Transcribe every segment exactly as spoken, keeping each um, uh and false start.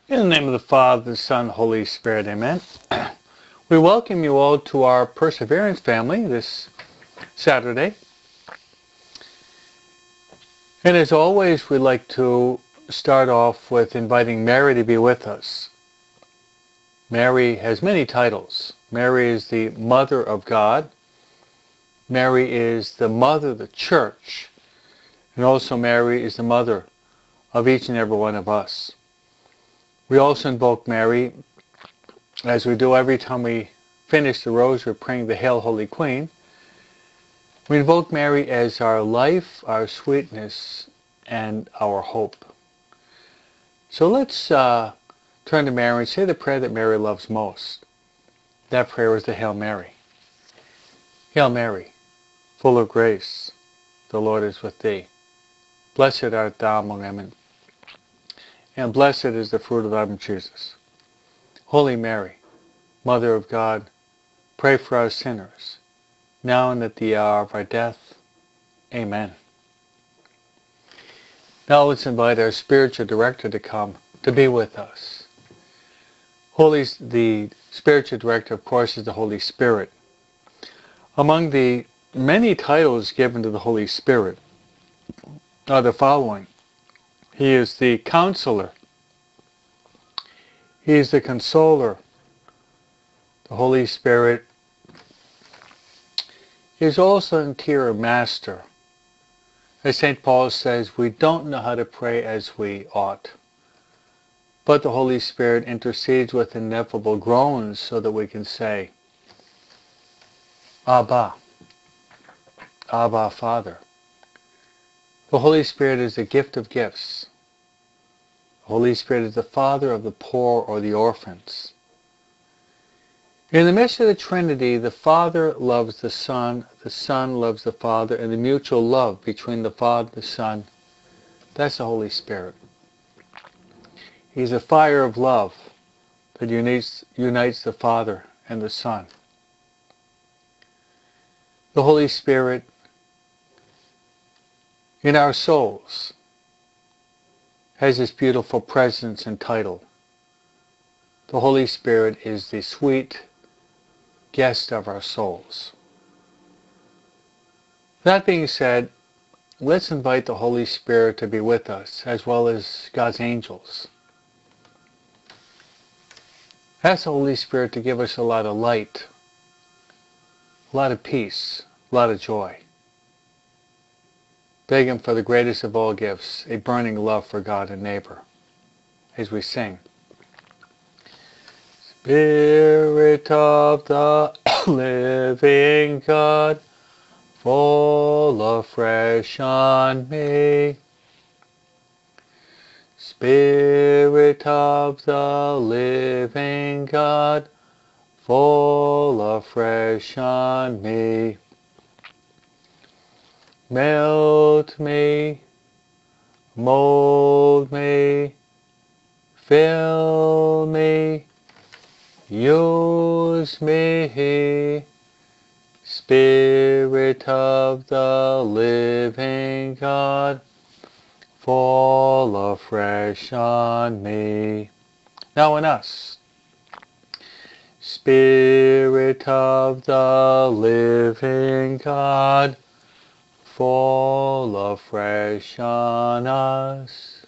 In the name of the Father, the Son, Holy Spirit, amen. We welcome you all to our Perseverance family this Saturday. And as always, we'd like to start off with inviting Mary to be with us. Mary has many titles. Mary is the Mother of God. Mary is the Mother of the Church. And also Mary is the Mother of each and every one of us. We also invoke Mary, as we do every time we finish the rosary, praying the Hail, Holy Queen. We invoke Mary as our life, our sweetness, and our hope. So let's uh, turn to Mary and say the prayer that Mary loves most. That prayer is the Hail Mary. Hail Mary, full of grace, the Lord is with thee. Blessed art thou among women, and blessed is the fruit of thy womb, Jesus. Holy Mary, Mother of God, pray for us sinners, now and at the hour of our death. Amen. Now let's invite our spiritual director to come to be with us. Holy, the spiritual director, of course, is the Holy Spirit. Among the many titles given to the Holy Spirit are the following. He is the Counselor. He is the Consoler. The Holy Spirit is also an interior master. As Saint Paul says, we don't know how to pray as we ought. But the Holy Spirit intercedes with ineffable groans so that we can say, Abba, Abba, Father. The Holy Spirit is the gift of gifts. The Holy Spirit is the Father of the poor or the orphans. In the midst of the Trinity, the Father loves the Son, the Son loves the Father, and the mutual love between the Father and the Son, that's the Holy Spirit. He's a fire of love that unites, unites the Father and the Son. The Holy Spirit in our souls has this beautiful presence and title. The Holy Spirit is the sweet guest of our souls. That being said, let's invite the Holy Spirit to be with us, as well as God's angels. Ask the Holy Spirit to give us a lot of light, a lot of peace, a lot of joy. Beg Him for the greatest of all gifts, a burning love for God and neighbor, as we sing. Spirit of the living God, fall afresh on me. Spirit of the living God, fall afresh on me. Melt me, mold me, fill me, use me. Spirit of the living God, fall afresh on me. Now in us. Spirit of the living God, fall afresh on us.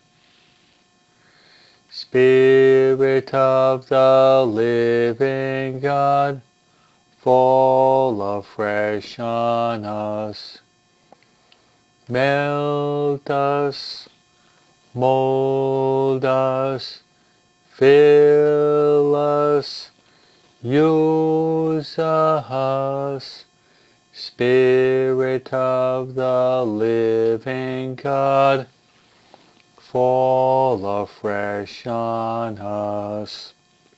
Spirit of the living God, fall afresh on us. Melt us, mold us, fill us, use us. Spirit of the living God, fall afresh on us.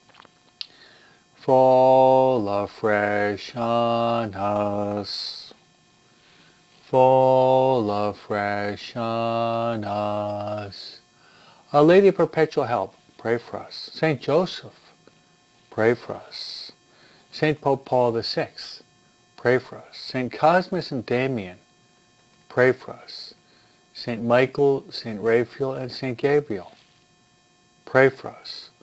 Fall afresh on us. Fall afresh on us. Our Lady of Perpetual Help, pray for us. Saint Joseph, pray for us. Saint Pope Paul the Sixth, pray for us. Saint Cosmas and Damian, pray for us. Saint Michael, Saint Raphael, and Saint Gabriel, pray for us.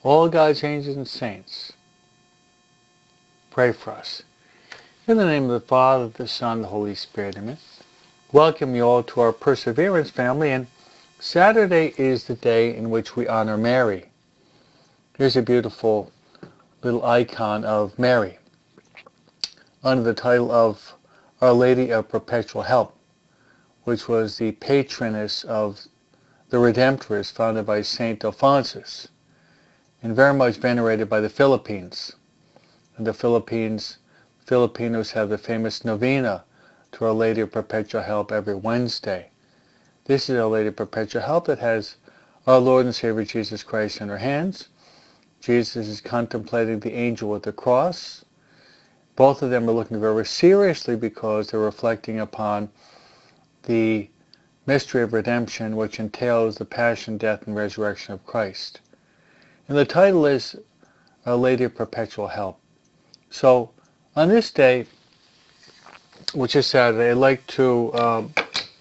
all God's angels and saints, pray for us. In the name of the Father, the Son, and the Holy Spirit, amen. Welcome you all to our Perseverance family, and Saturday is the day in which we honor Mary. Here's a beautiful little icon of Mary under the title of Our Lady of Perpetual Help, which was the patroness of the Redemptress founded by Saint Alphonsus, and very much venerated by the Philippines. In the Philippines, Filipinos have the famous novena to Our Lady of Perpetual Help every Wednesday. This is Our Lady of Perpetual Help that has our Lord and Savior Jesus Christ in her hands. Jesus is contemplating the angel with the cross. Both of them are looking very seriously because they're reflecting upon the mystery of redemption, which entails the passion, death, and resurrection of Christ. And the title is Our Lady of Perpetual Help. So, on this day, which is Saturday, I'd like to um,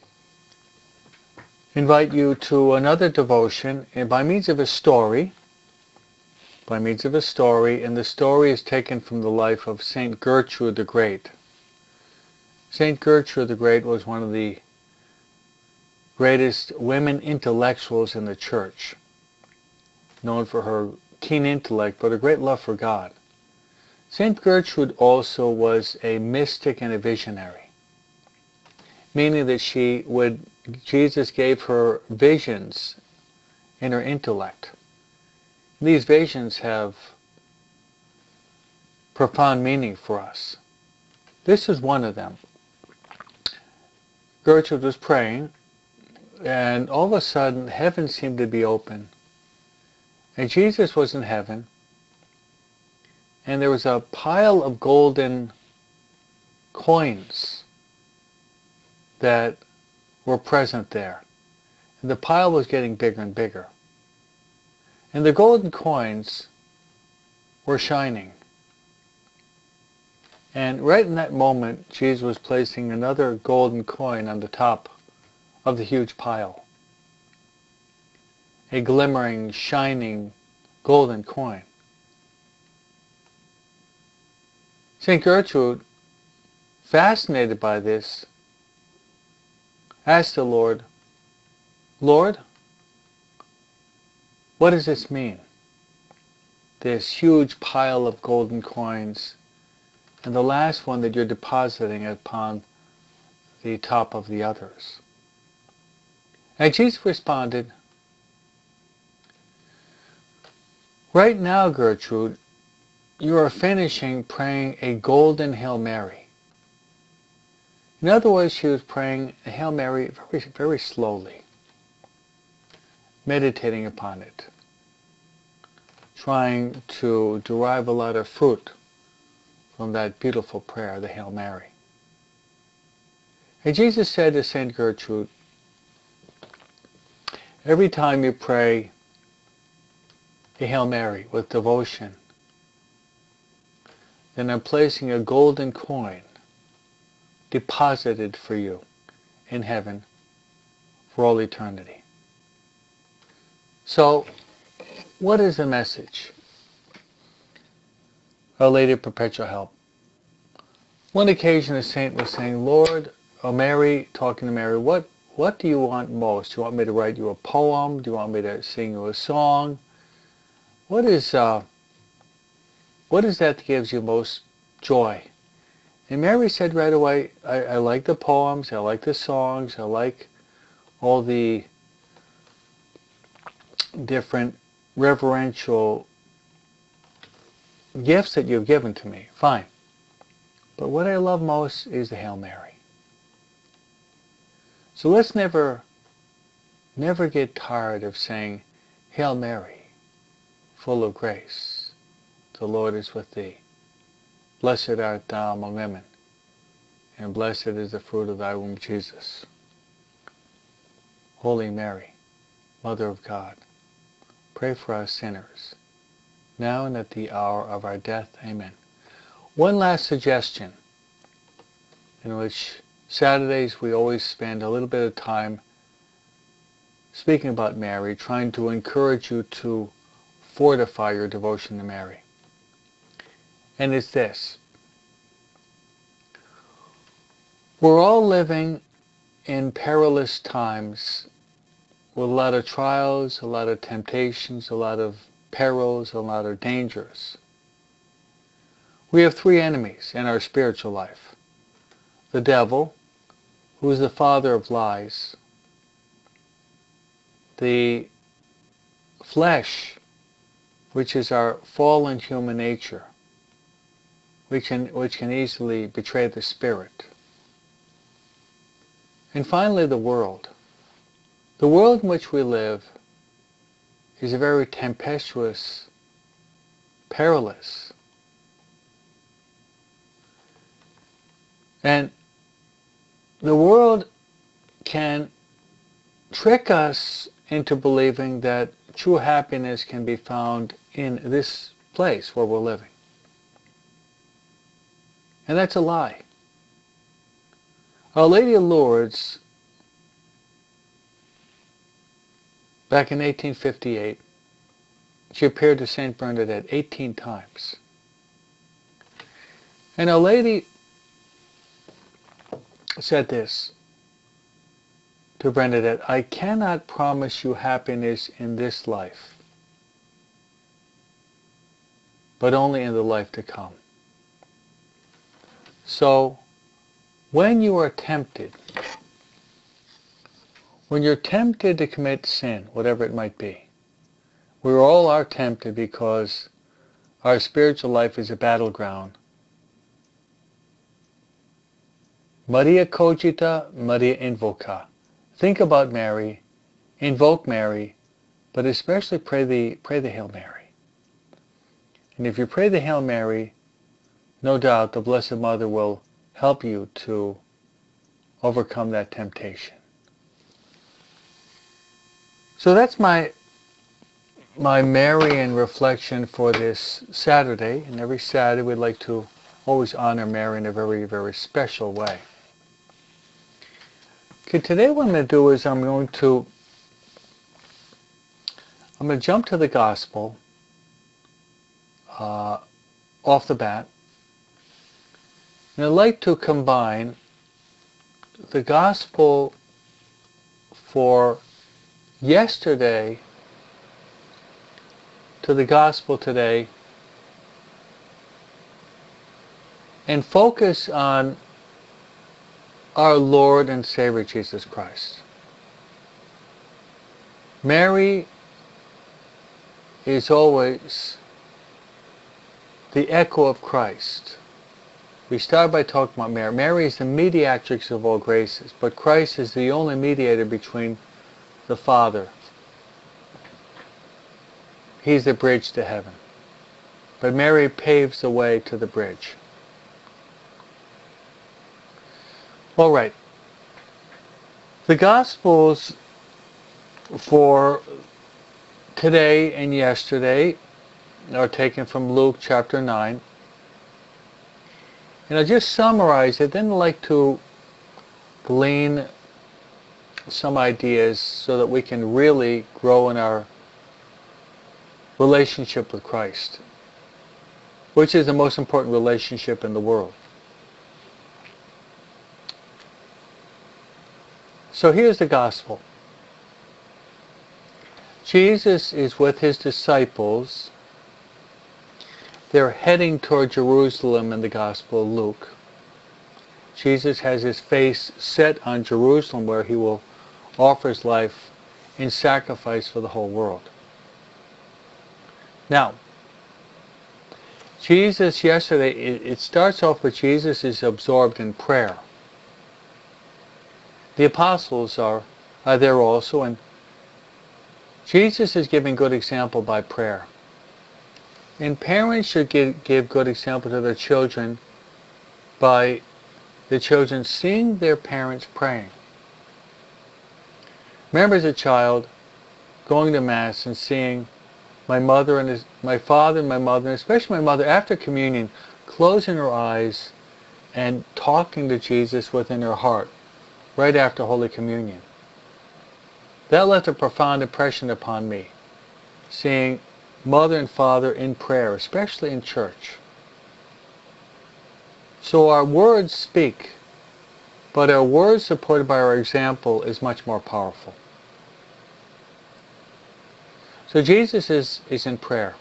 invite you to another devotion and by means of a story, by means of a story, and the story is taken from the life of Saint Gertrude the Great. Saint Gertrude the Great was one of the greatest women intellectuals in the Church, known for her keen intellect, but a great love for God. Saint Gertrude also was a mystic and a visionary, meaning that she would, Jesus gave her visions in her intellect. These visions have profound meaning for us. This is one of them. Gertrude was praying, and all of a sudden heaven seemed to be open, and Jesus was in heaven, and there was a pile of golden coins that were present there. And the pile was getting bigger and bigger. And the golden coins were shining. And right in that moment, Jesus was placing another golden coin on the top of the huge pile. A glimmering, shining, golden coin. Saint Gertrude, fascinated by this, asked the Lord, Lord, what does this mean? This huge pile of golden coins, and the last one that you're depositing upon the top of the others. And Jesus responded, right now, Gertrude, you are finishing praying a golden Hail Mary. In other words, she was praying a Hail Mary very, very slowly, meditating upon it, trying to derive a lot of fruit from that beautiful prayer, the Hail Mary. And Jesus said to Saint Gertrude, every time you pray a Hail Mary with devotion, then I'm placing a golden coin deposited for you in heaven for all eternity. So, what is the message? Our Lady of Perpetual Help. One occasion a saint was saying, Lord, or Mary, talking to Mary, what, what do you want most? Do you want me to write you a poem? Do you want me to sing you a song? What is, uh, what is that that gives you most joy? And Mary said right away, I, I like the poems, I like the songs, I like all the different reverential gifts that you've given to me. Fine. But what I love most is the Hail Mary. So let's never, never get tired of saying, Hail Mary, full of grace, the Lord is with thee. Blessed art thou among women, and blessed is the fruit of thy womb, Jesus. Holy Mary, Mother of God, pray for us sinners, now and at the hour of our death. Amen. One last suggestion, in which Saturdays we always spend a little bit of time speaking about Mary, trying to encourage you to fortify your devotion to Mary. And it's this. We're all living in perilous times with a lot of trials, a lot of temptations, a lot of perils, a lot of dangers. We have three enemies in our spiritual life. The devil, who is the father of lies. The flesh, which is our fallen human nature, which can, which can easily betray the spirit. And finally, the world. The world in which we live is a very tempestuous, perilous. And the world can trick us into believing that true happiness can be found in this place where we're living. And that's a lie. Our Lady of Lourdes, back in eighteen fifty-eight, she appeared to Saint Bernadette eighteen times. And Our Lady said this to Bernadette, I cannot promise you happiness in this life, but only in the life to come. So, when you are tempted, when you're tempted to commit sin, whatever it might be, we all are tempted because our spiritual life is a battleground. Maria cogita, Maria invoca. Think about Mary, invoke Mary, but especially pray the, pray the Hail Mary. And if you pray the Hail Mary, no doubt the Blessed Mother will help you to overcome that temptation. So that's my my Marian reflection for this Saturday. And every Saturday we'd like to always honor Mary in a very, very special way. Okay, today what I'm going to do is I'm going to I'm going to jump to the Gospel uh, off the bat. And I'd like to combine the Gospel for yesterday to the Gospel today and focus on our Lord and Savior Jesus Christ. Mary is always the echo of Christ. We start by talking about Mary. Mary is the mediatrix of all graces, but Christ is the only mediator between the Father. He's the bridge to heaven. But Mary paves the way to the bridge. All right. The Gospels for today and yesterday are taken from Luke chapter nine. And I'll just summarize it, then I'd like to glean some ideas so that we can really grow in our relationship with Christ, which is the most important relationship in the world. So here's the Gospel. Jesus is with his disciples. They're heading toward Jerusalem in the Gospel of Luke. Jesus has his face set on Jerusalem where he will offer his life in sacrifice for the whole world. Now, Jesus yesterday, it, it starts off with Jesus is absorbed in prayer. The apostles are, are there also, and Jesus is giving good example by prayer. And parents should give, give good example to their children by the children seeing their parents praying. Remember as a child going to Mass and seeing my mother and his, my father and my mother, and especially my mother after communion, closing her eyes and talking to Jesus within her heart right after Holy Communion. That left a profound impression upon me, seeing mother and father in prayer, especially in church. So our words speak, but our words supported by our example is much more powerful. So Jesus is, is in prayer.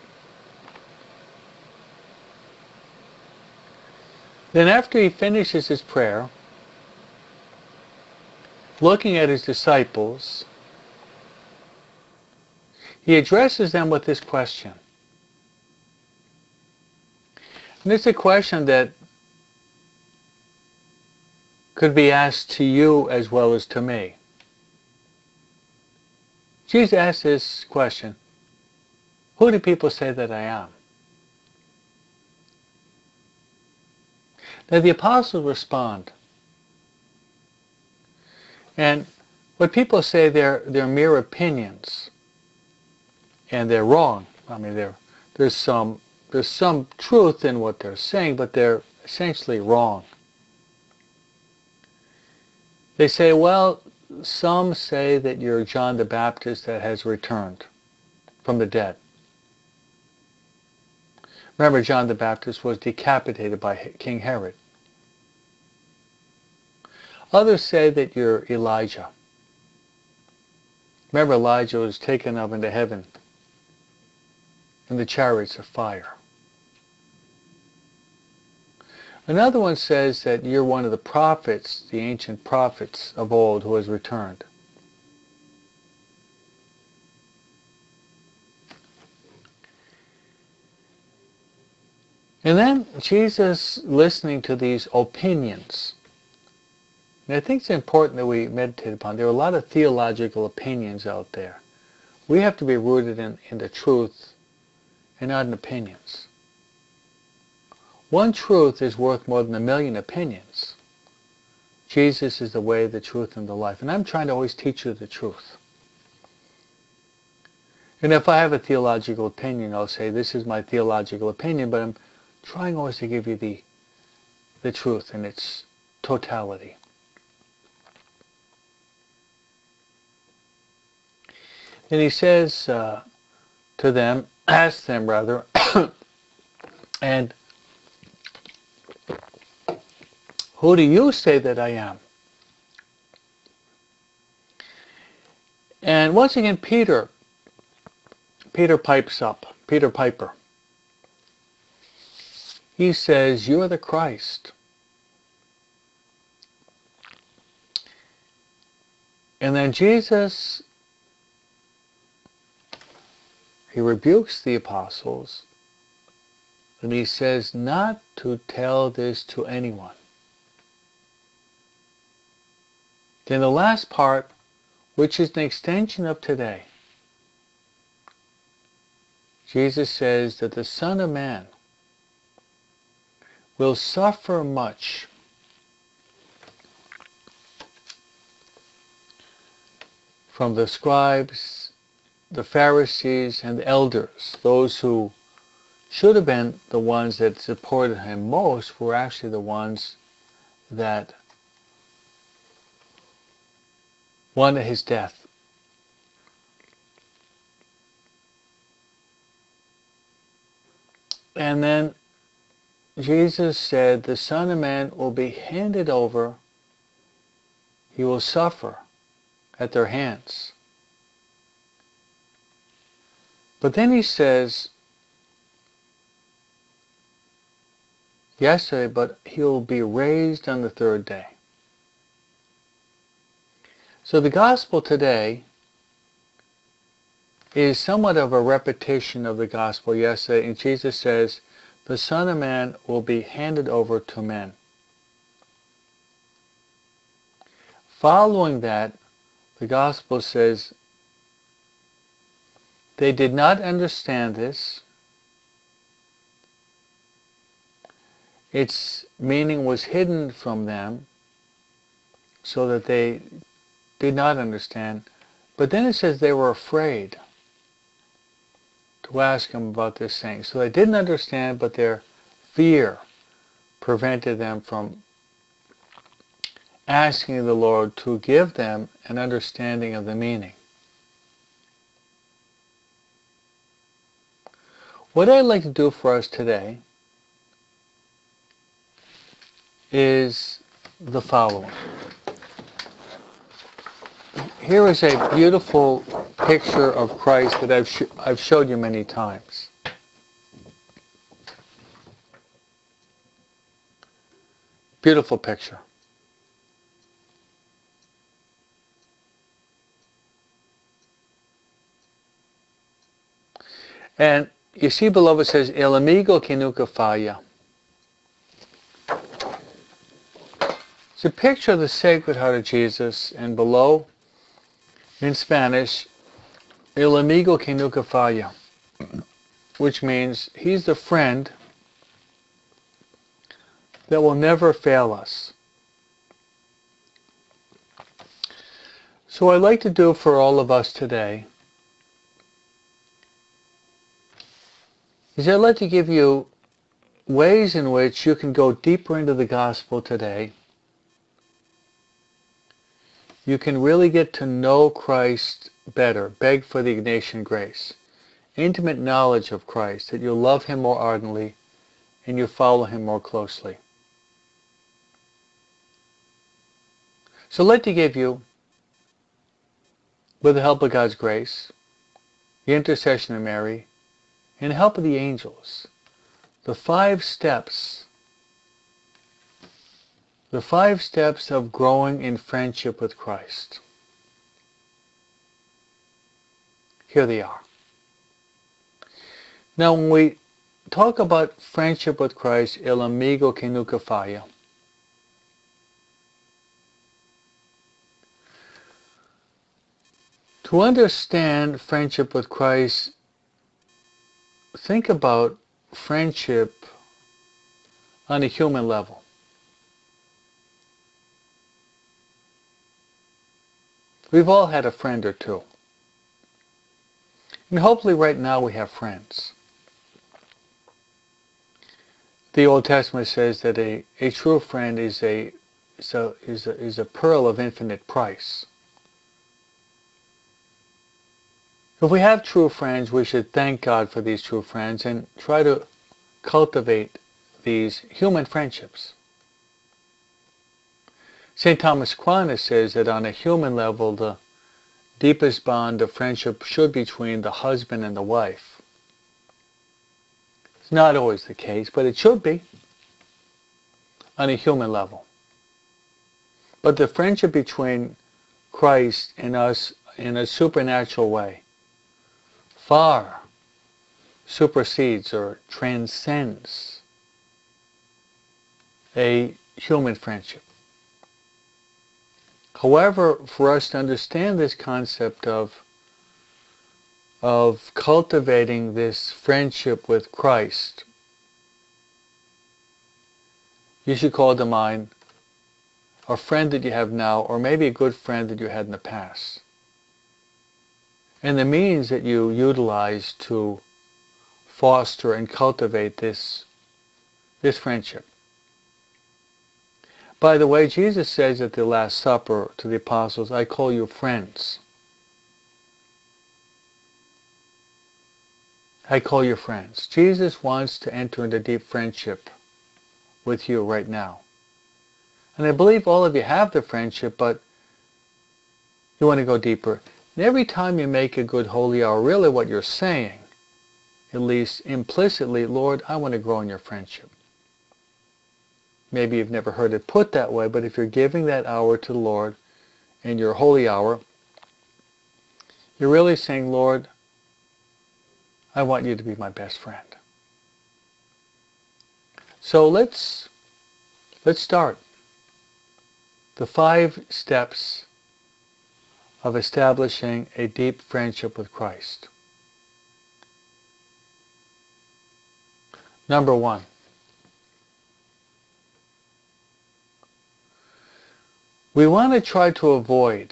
Then after he finishes his prayer, looking at his disciples, he addresses them with this question. And it's a question that could be asked to you as well as to me. Jesus asked this question, who do people say that I am? Now the apostles respond. And what people say, they're, they're mere opinions. And they're wrong. I mean, they're, there's some there's some truth in what they're saying, but they're essentially wrong. They say, well, some say that you're John the Baptist that has returned from the dead. Remember, John the Baptist was decapitated by King Herod. Others say that you're Elijah. Remember, Elijah was taken up into heaven in the chariots of fire. Another one says that you're one of the prophets, the ancient prophets of old who has returned. And then Jesus, listening to these opinions, and I think it's important that we meditate upon, there are a lot of theological opinions out there. We have to be rooted in, in the truth and not in opinions. One truth is worth more than a million opinions. Jesus is the way, the truth, and the life. And I'm trying to always teach you the truth. And if I have a theological opinion, I'll say, this is my theological opinion, but I'm trying always to give you the, the truth in its totality. And he says uh, to them, ask them rather, and who do you say that I am? And once again, Peter, Peter pipes up, Peter Piper. He says, you're the Christ. And then Jesus, he rebukes the apostles, and he says not to tell this to anyone. Then the last part, which is an extension of today, Jesus says that the Son of Man will suffer much from the scribes, the Pharisees, and the elders. Those who should have been the ones that supported him most were actually the ones that wanted his death. And then Jesus said, the Son of Man will be handed over, he will suffer at their hands. But then he says, yesterday, but he will be raised on the third day. So the gospel today is somewhat of a repetition of the gospel yesterday, and Jesus says, the Son of Man will be handed over to men. Following that, the gospel says, they did not understand this. Its meaning was hidden from them so that they did not understand. But then it says they were afraid to ask him about this thing. So they didn't understand, but their fear prevented them from asking the Lord to give them an understanding of the meaning. What I'd like to do for us today is the following. Here is a beautiful picture of Christ that I've, sh I've showed you many times. Beautiful picture. And you see below it says, El amigo que nunca falla. It's a picture of the Sacred Heart of Jesus, and below, in Spanish, El amigo que nunca falla, which means he's the friend that will never fail us. So what I'd like to do for all of us today is I'd like to give you ways in which you can go deeper into the gospel today. You can really get to know Christ better, beg for the Ignatian grace, intimate knowledge of Christ, that you love him more ardently and you follow him more closely. So I'd like to give you, with the help of God's grace, the intercession of Mary, and the help of the angels, the five steps, the five steps of growing in friendship with Christ. Here they are. Now when we talk about friendship with Christ, el amigo que nunca falla, to understand friendship with Christ, think about friendship on a human level. We've all had a friend or two. And hopefully right now we have friends. The Old Testament says that a, a true friend is a, is, a, is, a, is a pearl of infinite price. If we have true friends, we should thank God for these true friends and try to cultivate these human friendships. Saint Thomas Aquinas says that on a human level, the deepest bond of friendship should be between the husband and the wife. It's not always the case, but it should be on a human level. But the friendship between Christ and us in a supernatural way far supersedes or transcends a human friendship. However, for us to understand this concept of, of cultivating this friendship with Christ, you should call to mind a friend that you have now, or maybe a good friend that you had in the past, and the means that you utilize to foster and cultivate this, this friendship. By the way, Jesus says at the Last Supper to the apostles, I call you friends. I call you friends. Jesus wants to enter into deep friendship with you right now. And I believe all of you have the friendship, but you want to go deeper. And every time you make a good holy hour, really what you're saying, at least implicitly, Lord, I want to grow in your friendship. Maybe you've never heard it put that way, but if you're giving that hour to the Lord in your holy hour, you're really saying, Lord, I want you to be my best friend. So let's, let's start. The five steps of establishing a deep friendship with Christ. Number one, we want to try to avoid,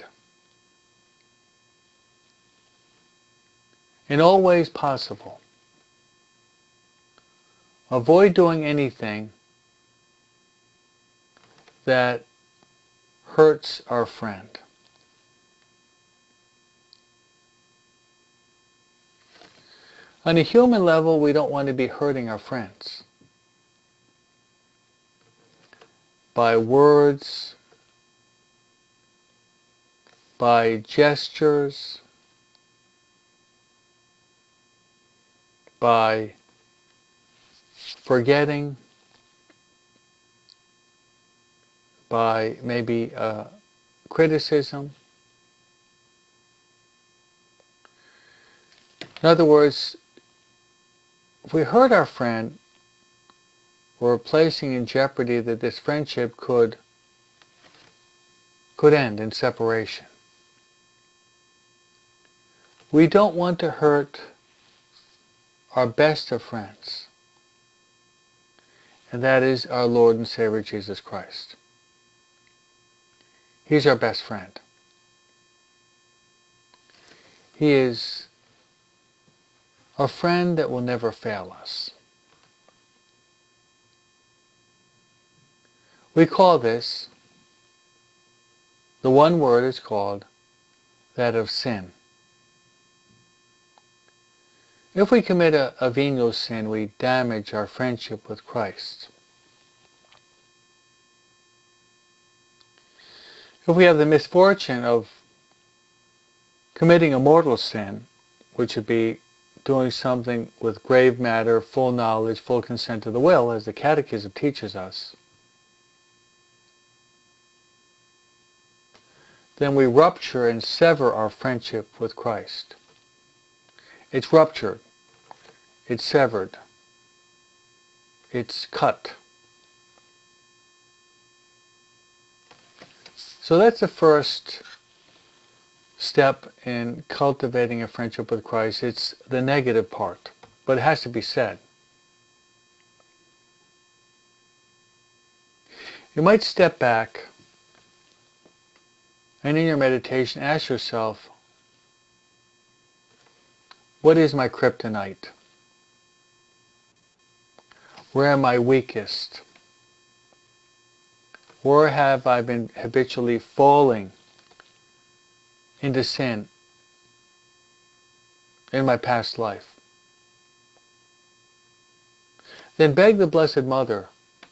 in all ways possible, avoid doing anything that hurts our friend. On a human level, we don't want to be hurting our friends by words, by gestures, by forgetting, by maybe uh, criticism. In other words, if we hurt our friend, we're placing in jeopardy that this friendship could could end in separation. We don't want to hurt our best of friends, and that is our Lord and Savior Jesus Christ. He's our best friend. He is a friend that will never fail us. We call this, the one word is called that of sin. If we commit a, a venial sin, we damage our friendship with Christ. If we have the misfortune of committing a mortal sin, which would be doing something with grave matter, full knowledge, full consent of the will, as the Catechism teaches us, then we rupture and sever our friendship with Christ. It's ruptured. It's severed. It's cut. So that's the first step in cultivating a friendship with Christ. It's the negative part, but it has to be said. You might step back and in your meditation ask yourself, what is my kryptonite? Where am I weakest? Where have I been habitually falling into sin in my past life? Then beg the Blessed Mother,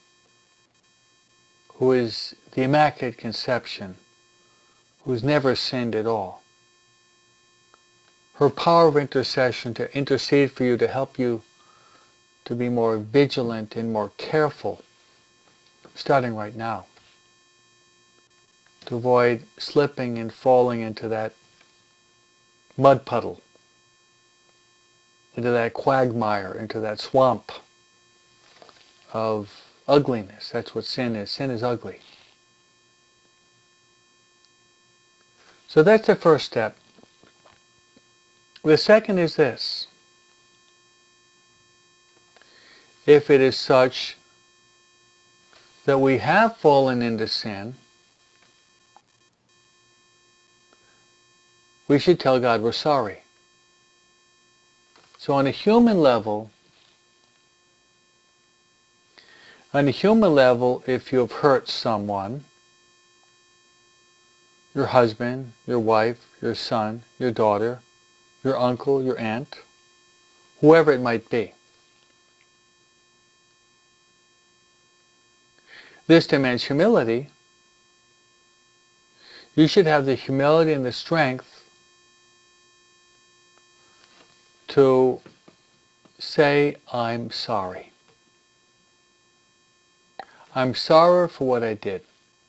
who is the Immaculate Conception, who's never sinned at all, her power of intercession to intercede for you, to help you to be more vigilant and more careful, starting right now, to avoid slipping and falling into that mud puddle, into that quagmire, into that swamp of ugliness. That's what sin is. Sin is ugly. So that's the first step. The second is this. If it is such that we have fallen into sin, we should tell God we're sorry. So on a human level, on a human level, if you have hurt someone, your husband, your wife, your son, your daughter, your uncle, your aunt, whoever it might be, this demands humility. You should have the humility and the strength to say, I'm sorry. I'm sorry for what I did.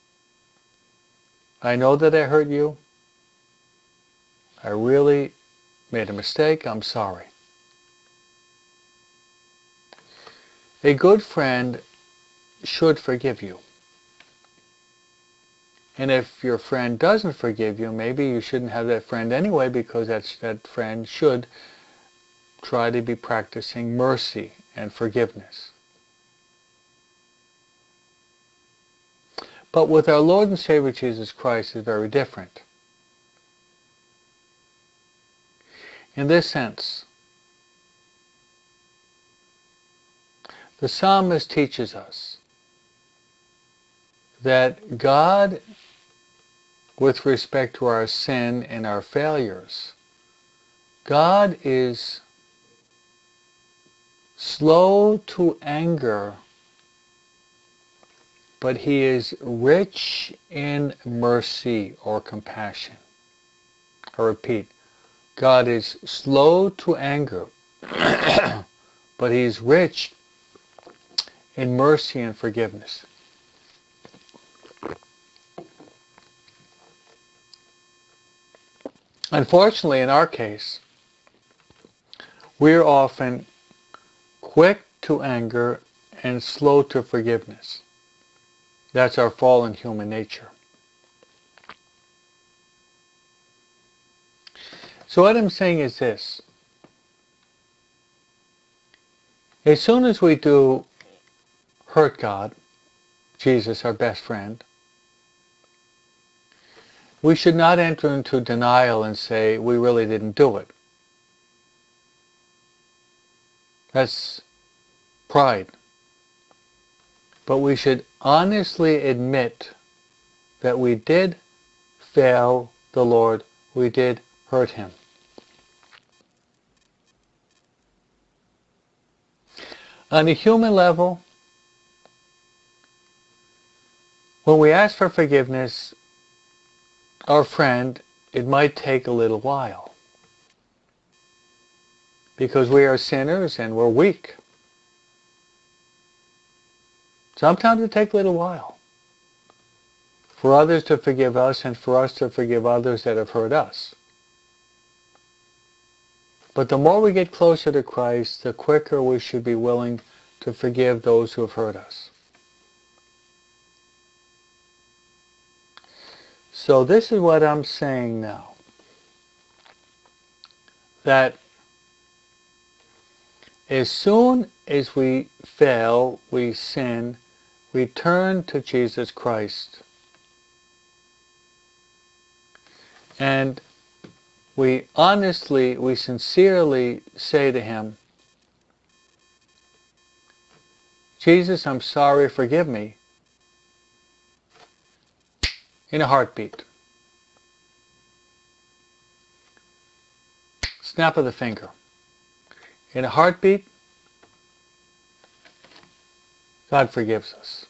I know that I hurt you. I really made a mistake. I'm sorry. A good friend should forgive you. And if your friend doesn't forgive you, maybe you shouldn't have that friend anyway, because that's, that friend should try to be practicing mercy and forgiveness. But with our Lord and Savior Jesus Christ, it's very different. In this sense, the psalmist teaches us that God, with respect to our sin and our failures, God is slow to anger, but he is rich in mercy or compassion. I repeat, God is slow to anger, but he's rich in mercy and forgiveness. Unfortunately, in our case, we're often quick to anger and slow to forgiveness. That's our fallen human nature. So what I'm saying is this. As soon as we do hurt God, Jesus, our best friend, we should not enter into denial and say, we really didn't do it. That's pride. But we should honestly admit that we did fail the Lord. We did hurt him. On a human level, when we ask for forgiveness, our friend, it might take a little while. Because we are sinners and we're weak. Sometimes it takes a little while for others to forgive us and for us to forgive others that have hurt us. But the more we get closer to Christ, the quicker we should be willing to forgive those who have hurt us. So this is what I'm saying now. That as soon as we fail, we sin, we turn to Jesus Christ. And we honestly, we sincerely say to him, Jesus, I'm sorry, forgive me, in a heartbeat. Snap of the finger. In a heartbeat, God forgives us.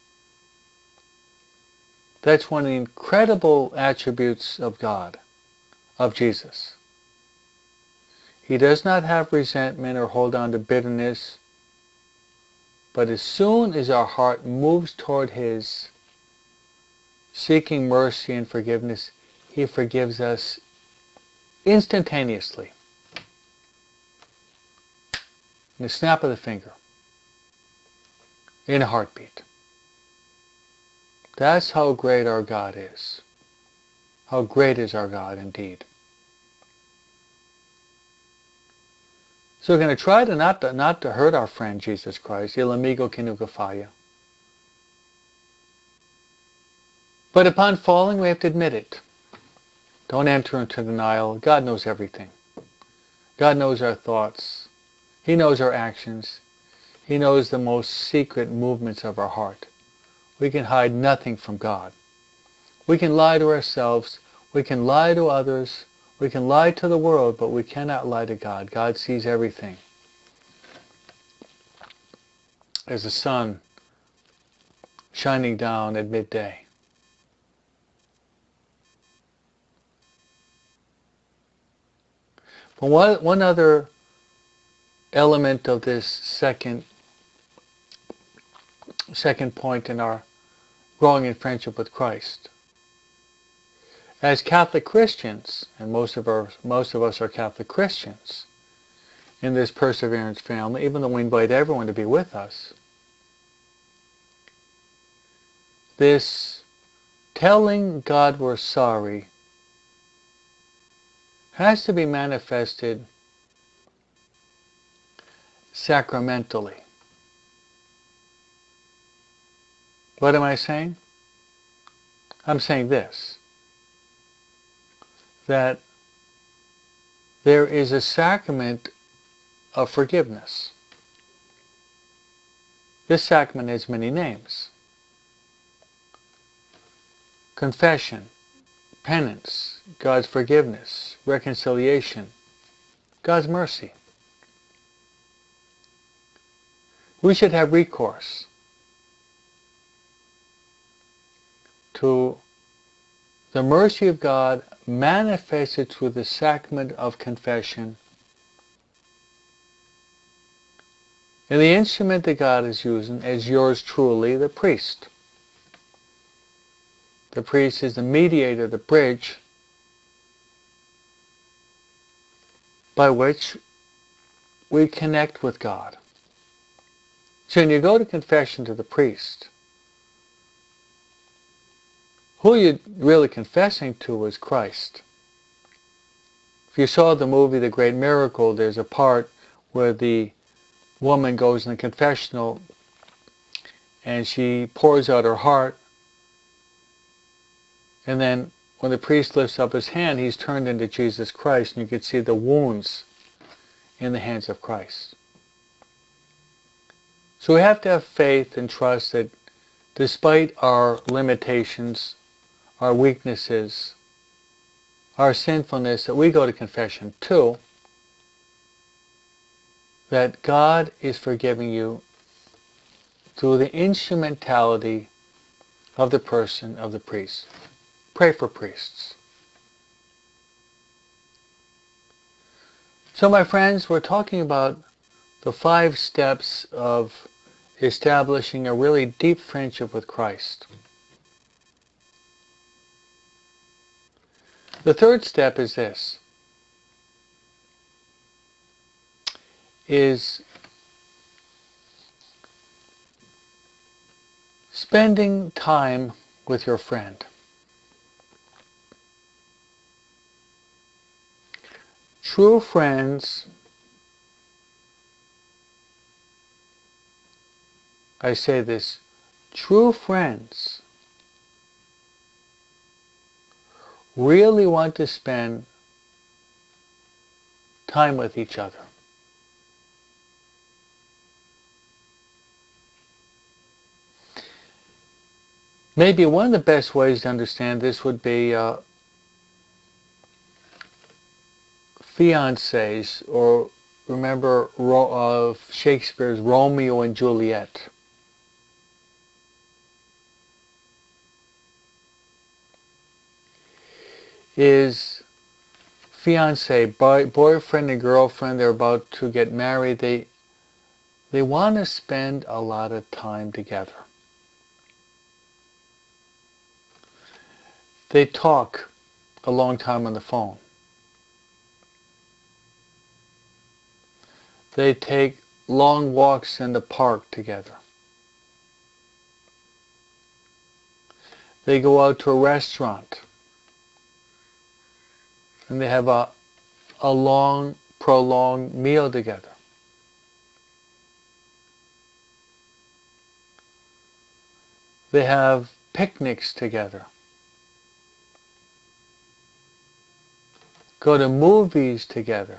That's one of the incredible attributes of God, of Jesus. He does not have resentment or hold on to bitterness, but as soon as our heart moves toward his, seeking mercy and forgiveness, he forgives us instantaneously. In the snap of the finger. In a heartbeat. That's how great our God is. How great is our God indeed. So we're going to try to not, to not to hurt our friend Jesus Christ, il amigo que nunca falla. But upon falling, we have to admit it. Don't enter into denial. God knows everything. God knows our thoughts. He knows our actions. He knows the most secret movements of our heart. We can hide nothing from God. We can lie to ourselves. We can lie to others. We can lie to the world, but we cannot lie to God. God sees everything. As the sun shining down at midday. But one, one other element of this second second point in our growing in friendship with Christ. As Catholic Christians, and most of our most of us are Catholic Christians in this Perseverance family, even though we invite everyone to be with us, this telling God we're sorry has to be manifested sacramentally. What am I saying? I'm saying this, that there is a sacrament of forgiveness. This sacrament has many names. Confession, penance, God's forgiveness, reconciliation, God's mercy. We should have recourse to the mercy of God manifested through the sacrament of confession. And the instrument that God is using is yours truly, the priest. The priest is the mediator, the bridge by which we connect with God. So when you go to confession to the priest, who you're really confessing to is Christ. If you saw the movie The Great Miracle, there's a part where the woman goes in the confessional and she pours out her heart, and then when the priest lifts up his hand, he's turned into Jesus Christ, and you can see the wounds in the hands of Christ. So we have to have faith and trust that despite our limitations, our weaknesses, our sinfulness that we go to confession to, that God is forgiving you through the instrumentality of the person of the priest. Pray for priests. So my friends, we're talking about the five steps of establishing a really deep friendship with Christ. The third step is this, is spending time with your friend. True friends, I say this, true friends really want to spend time with each other. Maybe one of the best ways to understand this would be uh, fiancés, or remember of uh, Shakespeare's Romeo and Juliet. Is fiancé, boy, boyfriend and girlfriend, they're about to get married, they they want to spend a lot of time together. They talk a long time on the phone. They take long walks in the park together. They go out to a restaurant and they have a, a long, prolonged meal together. They have picnics together. Go to movies together.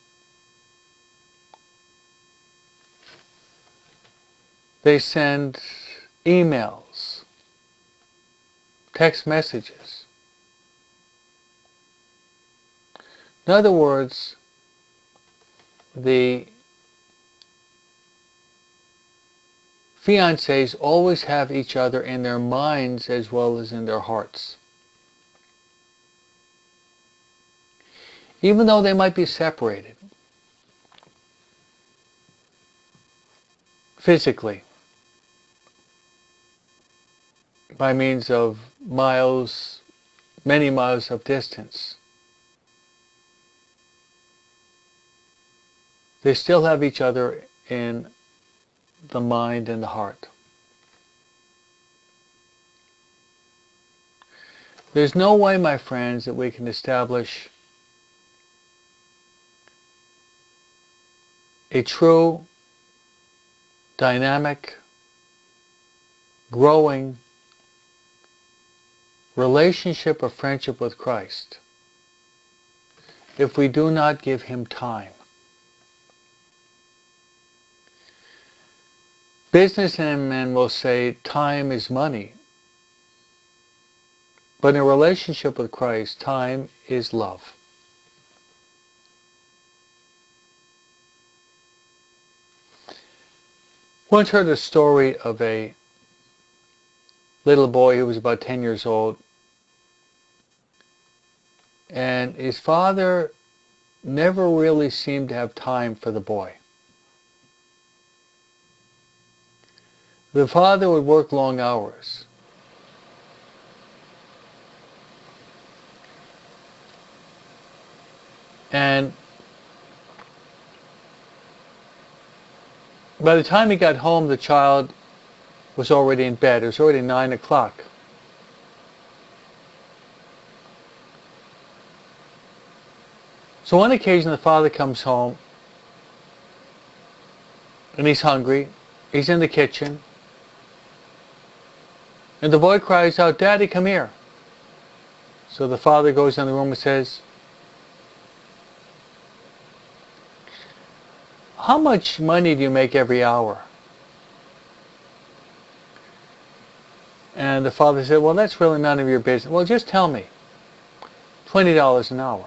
They send emails, text messages. In other words, the fiancés always have each other in their minds as well as in their hearts. Even though they might be separated physically by means of miles, many miles of distance, they still have each other in the mind and the heart. There's no way, my friends, that we can establish a true, dynamic, growing relationship of friendship with Christ if we do not give Him time. Businessmen will say time is money. But in a relationship with Christ, time is love. Once heard a story of a little boy who was about ten years old, and his father never really seemed to have time for the boy. The father would work long hours. And by the time he got home, the child was already in bed. It was already nine o'clock. So one occasion the father comes home and he's hungry. He's in the kitchen. And the boy cries out, "Daddy, come here." So the father goes in the room and says, "How much money do you make every hour?" And the father said, "Well, that's really none of your business." "Well, just tell me." twenty dollars an hour.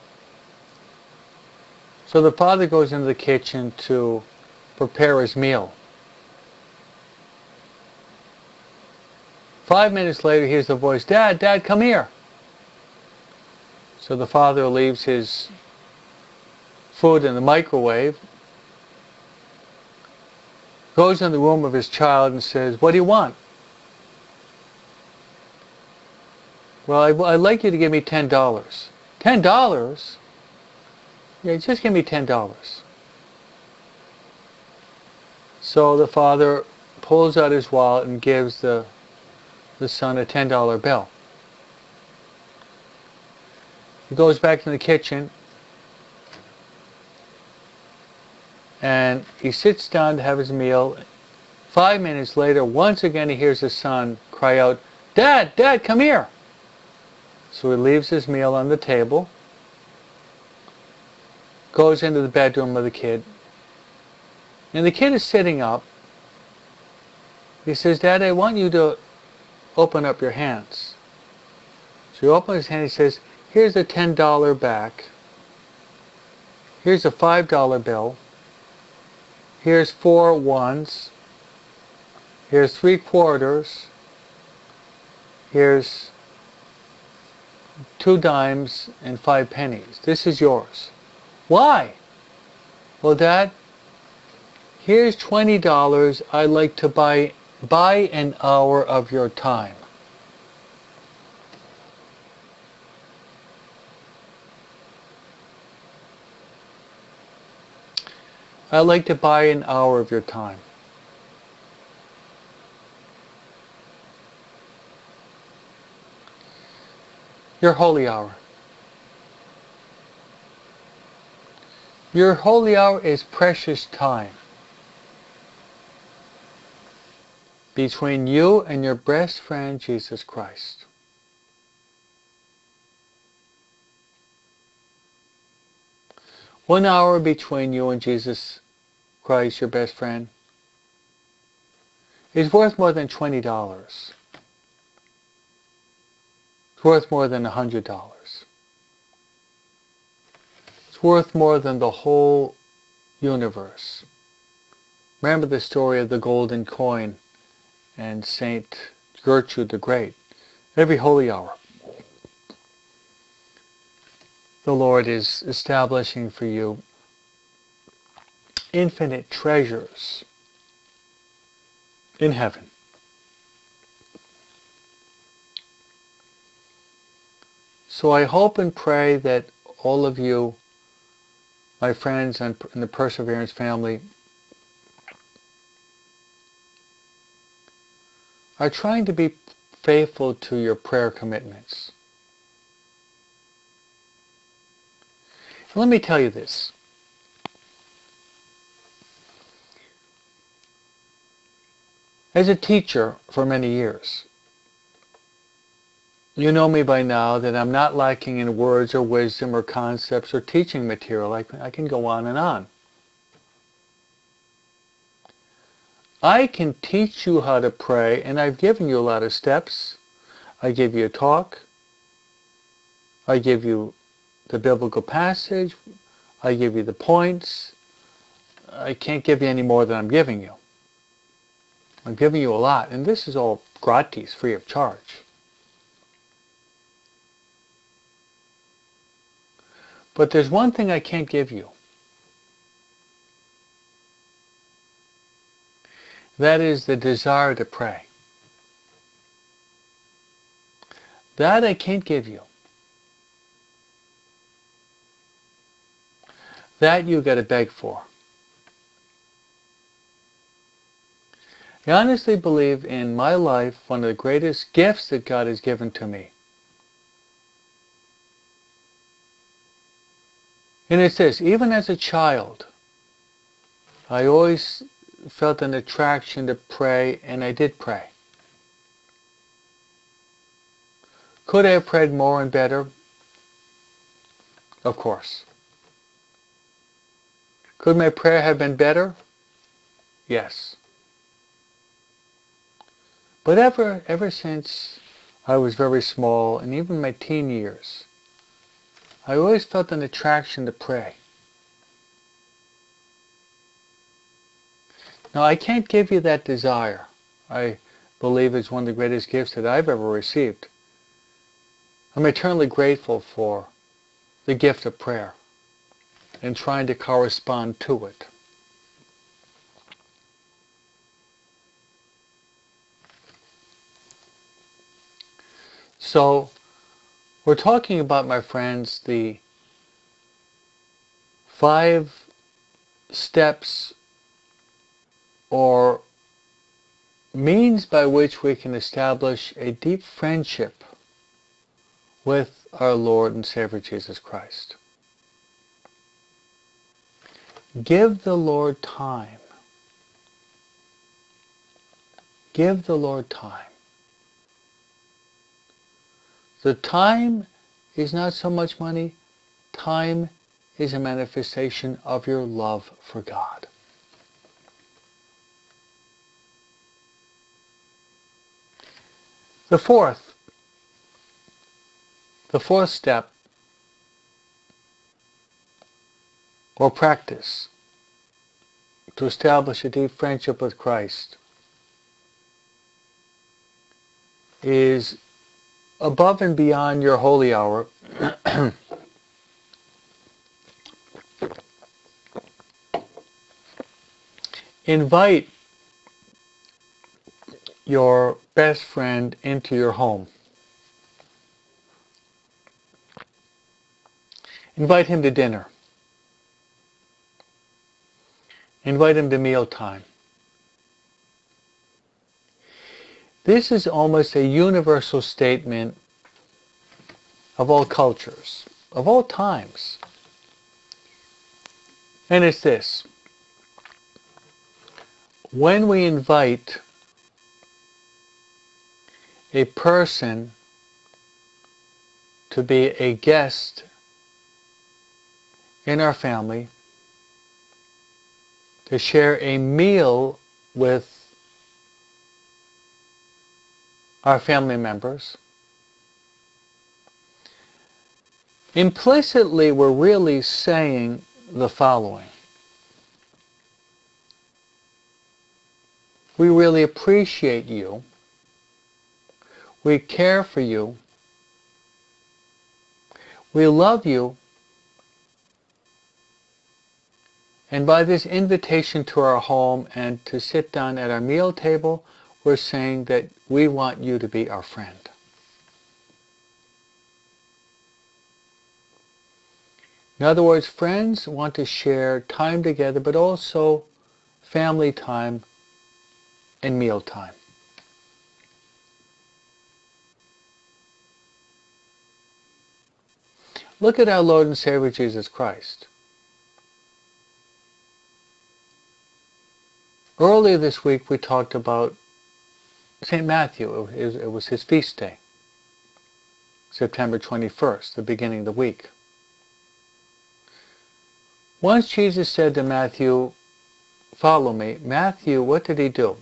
So the father goes into the kitchen to prepare his meal. Five minutes later, hears the voice, "Dad, Dad, come here." So the father leaves his food in the microwave, goes in the room of his child and says, "What do you want?" "Well, I, I'd like you to give me ten dollars. ten dollars? Yeah, just give me ten dollars. So the father pulls out his wallet and gives the, the son a ten dollar bill. He goes back to the kitchen and he sits down to have his meal. Five minutes later, once again he hears his son cry out, "Dad, Dad, come here." So he leaves his meal on the table, goes into the bedroom of the kid, and the kid is sitting up. He says, "Dad, I want you to open up your hands." So he opens his hand, he says, "Here's a ten dollar back. Here's a five dollar bill. Here's four ones. Here's three quarters. Here's two dimes and five pennies. This is yours." "Why?" "Well, Dad, here's twenty dollars. I'd like to buy, buy an hour of your time." "I'd like to buy an hour of your time." Your holy hour. Your holy hour is precious time between you and your best friend, Jesus Christ. One hour between you and Jesus Christ, your best friend, is worth more than twenty dollars. It's worth more than one hundred dollars. It's worth more than the whole universe. Remember the story of the golden coin and Saint Gertrude the Great. Every holy hour, the Lord is establishing for you infinite treasures in heaven. So I hope and pray that all of you, my friends and the Perseverance family, are trying to be faithful to your prayer commitments. And let me tell you this. As a teacher for many years, you know me by now that I'm not lacking in words or wisdom or concepts or teaching material. I, I can go on and on. I can teach you how to pray, and I've given you a lot of steps. I give you a talk. I give you the biblical passage. I give you the points. I can't give you any more than I'm giving you. I'm giving you a lot, and this is all gratis, free of charge. But there's one thing I can't give you. That is the desire to pray. That I can't give you. That you got to beg for. I honestly believe in my life one of the greatest gifts that God has given to me. And it's this, even as a child, I always felt an attraction to pray, and I did pray. Could I have prayed more and better? Of course. Could my prayer have been better? Yes. But ever, ever since I was very small, and even my teen years, I always felt an attraction to pray. Now, I can't give you that desire. I believe it's one of the greatest gifts that I've ever received. I'm eternally grateful for the gift of prayer and trying to correspond to it. So, we're talking about, my friends, the five steps or means by which we can establish a deep friendship with our Lord and Savior Jesus Christ. Give the Lord time. Give the Lord time. The time is not so much money. Time is a manifestation of your love for God. The fourth, the fourth step or practice to establish a deep friendship with Christ is above and beyond your holy hour. Invite your best friend into your home. Invite him to dinner. Invite him to mealtime. This is almost a universal statement of all cultures, of all times. And it's this. When we invite a person to be a guest in our family, to share a meal with our family members, implicitly we're really saying the following. We really appreciate you. We care for you. We love you. And by this invitation to our home and to sit down at our meal table, we're saying that we want you to be our friend. In other words, friends want to share time together, but also family time and meal time. Look at our Lord and Savior Jesus Christ. Earlier this week we talked about Saint Matthew. It was, it was his feast day, September twenty-first, the beginning of the week. Once Jesus said to Matthew, "Follow me." Matthew, what did he do?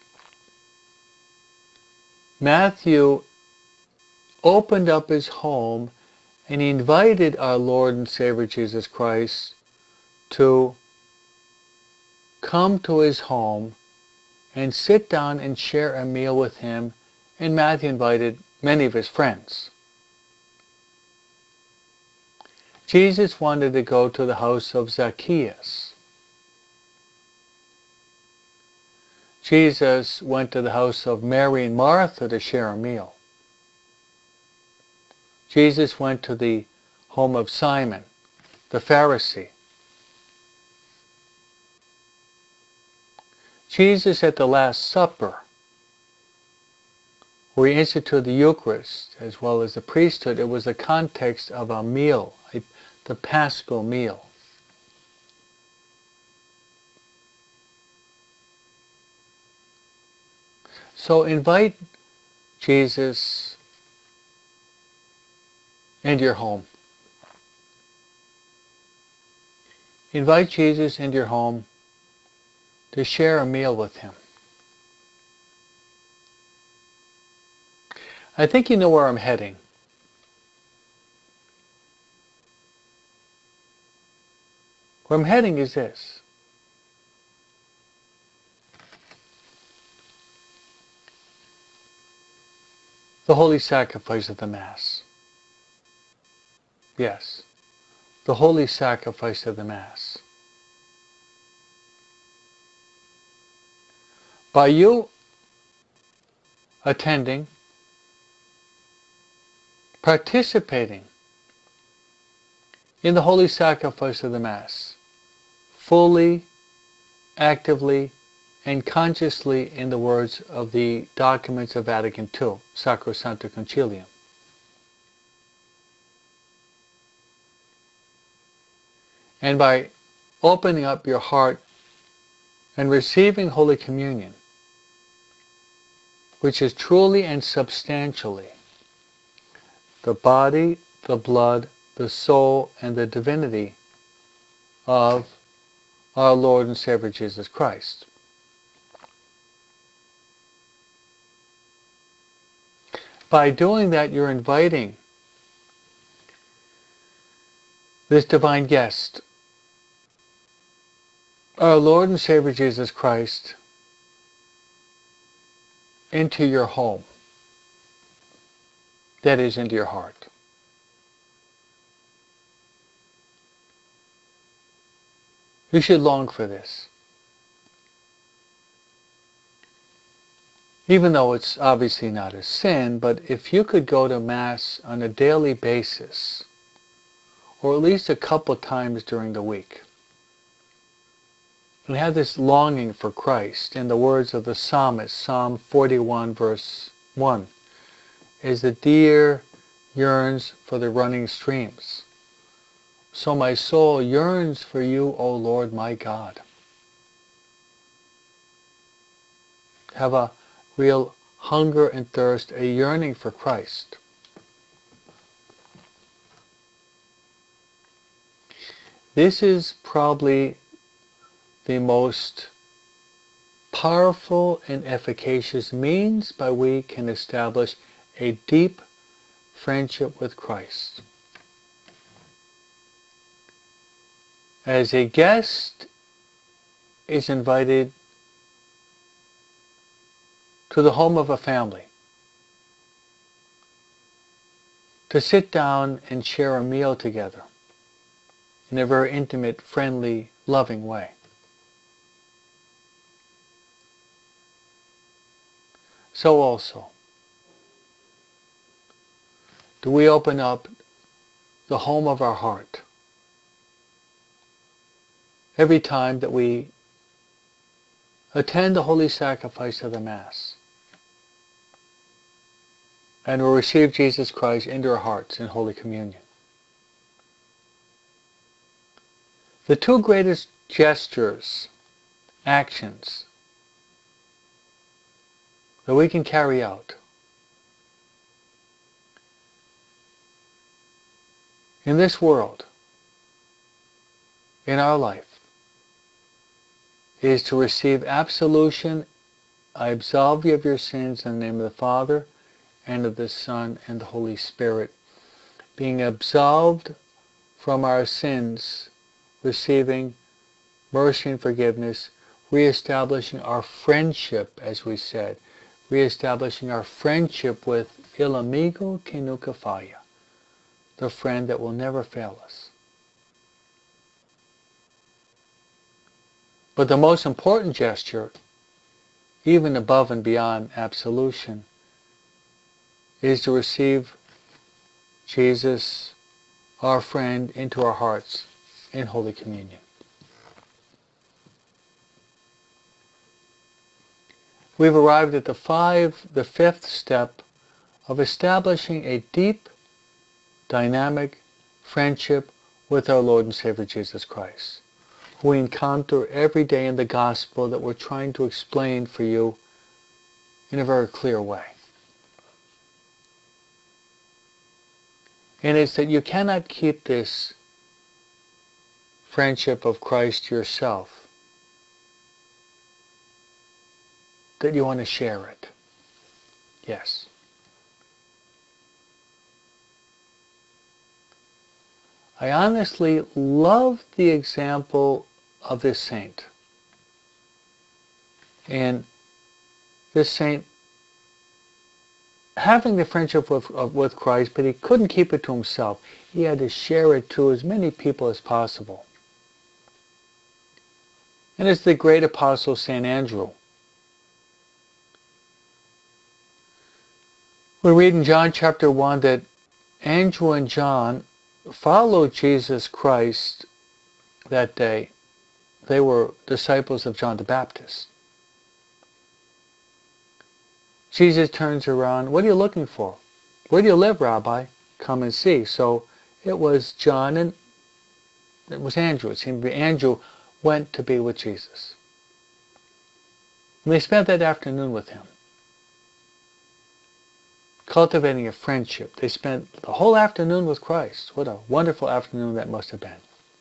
Matthew opened up his home and he invited our Lord and Savior Jesus Christ to come to his home and sit down and share a meal with him, and Matthew invited many of his friends. Jesus wanted to go to the house of Zacchaeus. Jesus went to the house of Mary and Martha to share a meal. Jesus went to the home of Simon, the Pharisee. Jesus at the Last Supper, where he instituted the Eucharist as well as the priesthood, it was the context of a meal, a, the Paschal meal. So invite Jesus into your home. Invite Jesus into your home to share a meal with him. I think you know where I'm heading. Where I'm heading is this. The holy sacrifice of the Mass. Yes, the holy sacrifice of the Mass. By you attending, participating in the holy sacrifice of the Mass, fully, actively, and consciously in the words of the documents of Vatican two, Sacrosanctum Concilium. And by opening up your heart and receiving Holy Communion, which is truly and substantially the body, the blood, the soul, and the divinity of our Lord and Savior Jesus Christ. By doing that, you're inviting this divine guest, our Lord and Savior Jesus Christ, into your home. That is, into your heart. You should long for this. Even though it's obviously not a sin, but if you could go to Mass on a daily basis, or at least a couple times during the week, and have this longing for Christ, in the words of the psalmist, Psalm forty-one, verse one, as the deer yearns for the running streams, so my soul yearns for you, O Lord my God. Have a real hunger and thirst, a yearning for Christ. This is probably the most powerful and efficacious means by which we can establish a deep friendship with Christ. As a guest is invited to the home of a family to sit down and share a meal together in a very intimate, friendly, loving way. So also, do we open up the home of our heart every time that we attend the holy sacrifice of the Mass and will receive Jesus Christ into our hearts in Holy Communion. The two greatest gestures, actions, that we can carry out in this world, in our life, is to receive absolution. I absolve you of your sins in the name of the Father, and of the Son, and the Holy Spirit. Being absolved from our sins, receiving mercy and forgiveness, reestablishing our friendship, as we said, reestablishing our friendship with Il amigo que nunca falla, the friend that will never fail us. But the most important gesture, even above and beyond absolution, is to receive Jesus, our friend, into our hearts in Holy Communion. We've arrived at the five, the fifth step of establishing a deep, dynamic friendship with our Lord and Savior Jesus Christ, who we encounter every day in the gospel that we're trying to explain for you in a very clear way. And it's that you cannot keep this friendship of Christ to yourself, that you want to share it. Yes. I honestly love the example of this saint. And this saint having the friendship with, with Christ, but he couldn't keep it to himself. He had to share it to as many people as possible. And it's the great apostle Saint Andrew. We read in John chapter one that Andrew and John followed Jesus Christ that day. They were disciples of John the Baptist. Jesus turns around, "What are you looking for? Where do you live, Rabbi? Come and see." So it was John and it was Andrew. It seemed to be Andrew went to be with Jesus. And they spent that afternoon with him, cultivating a friendship. They spent the whole afternoon with Christ. What a wonderful afternoon that must have been.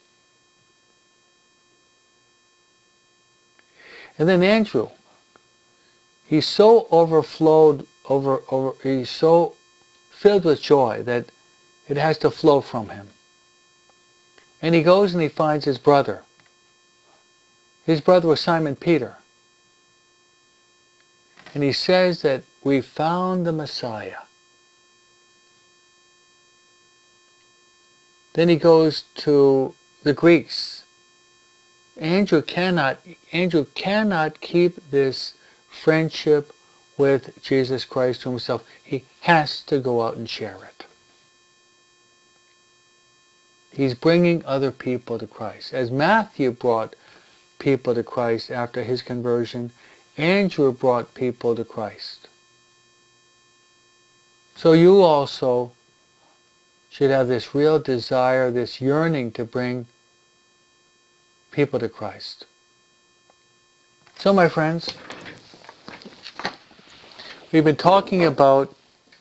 And then Andrew, he's so overflowed, over, over, he's so filled with joy that it has to flow from him. And he goes and he finds his brother. His brother was Simon Peter. And he says that we found the Messiah. Then he goes to the Greeks. Andrew cannot, Andrew cannot keep this friendship with Jesus Christ to himself. He has to go out and share it. He's bringing other people to Christ. As Matthew brought people to Christ after his conversion, Andrew brought people to Christ. So you also should have this real desire, this yearning to bring people to Christ. So my friends, we've been talking about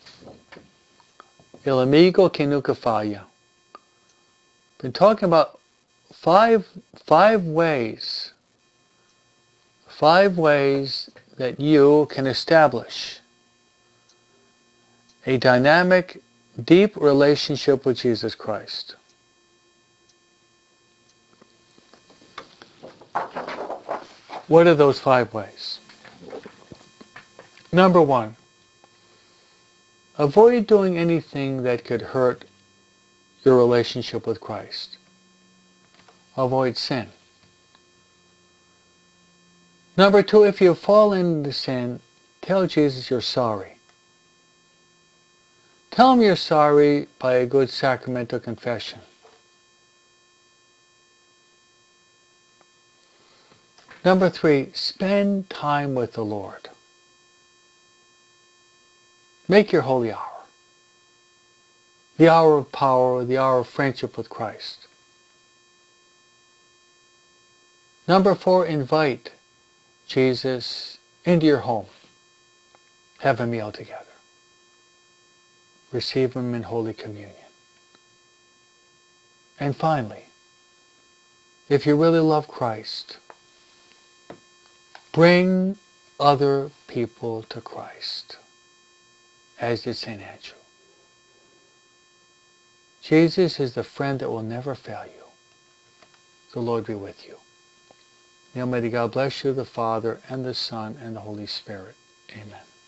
Il amigo que nunca falla. Been talking about five five ways, five ways that you can establish a dynamic, deep relationship with Jesus Christ. What are those five ways? Number one, avoid doing anything that could hurt your relationship with Christ. Avoid sin. Number two, if you fall into sin, tell Jesus you're sorry. Tell him you're sorry by a good sacramental confession. Number three, spend time with the Lord. Make your holy hour. The hour of power, the hour of friendship with Christ. Number four, invite Jesus into your home. Have a meal together. Receive him in Holy Communion. And finally, if you really love Christ, bring other people to Christ, as did Saint Andrew. Jesus is the friend that will never fail you. The Lord be with you. The Almighty God bless you, the Father, and the Son, and the Holy Spirit. Amen.